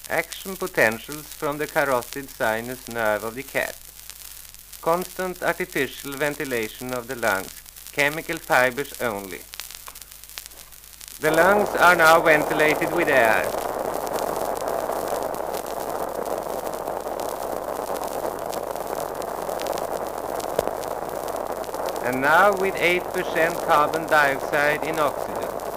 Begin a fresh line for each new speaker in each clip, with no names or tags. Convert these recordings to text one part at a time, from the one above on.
Action potentials from the carotid sinus nerve of the cat. Constant artificial ventilation of the lungs. Chemical fibers only. The lungs are now ventilated with air. And now with 8% carbon dioxide in oxygen.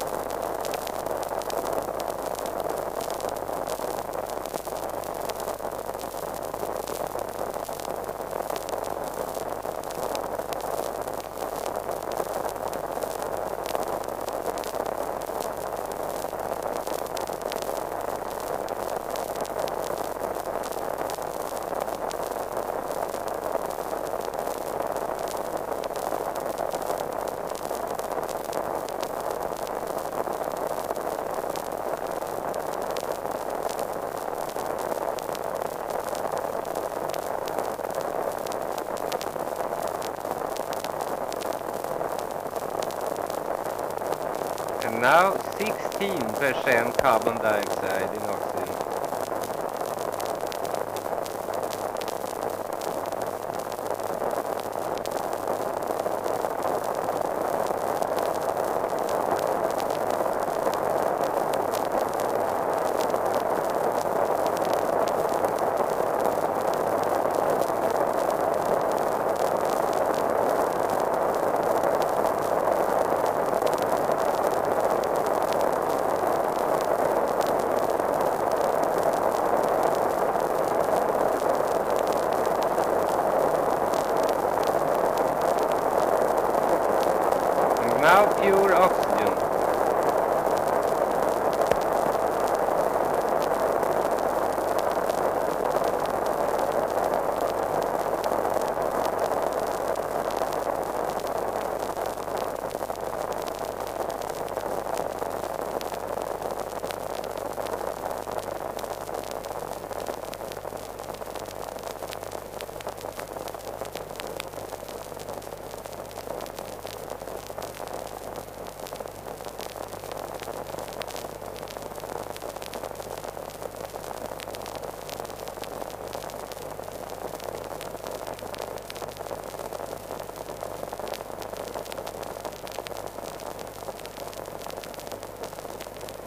And now 16% carbon dioxide in oxygen. Now pure oxygen.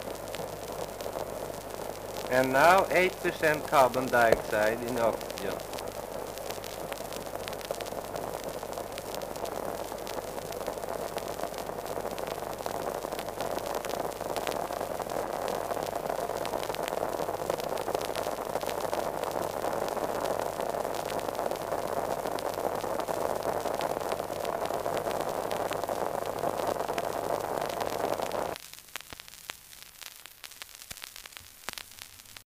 And now 8% carbon dioxide in oxygen.